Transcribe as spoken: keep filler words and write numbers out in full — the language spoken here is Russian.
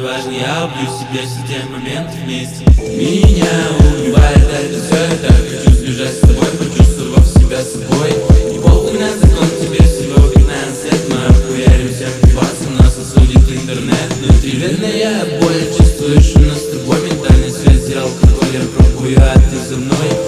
важно, я убью себе все те моменты вместе. Меня убивает это все, я так хочу сбежать с тобой, почувствовав себя собой. И похуй на закон, тебе всего пятнадцать лет, мы охуяримся пиваться, нас осудит интернет. Внутривенная боль, чувствуешь, у нас с тобой ментальная связь, алкоголь я пробую, а ты за мной.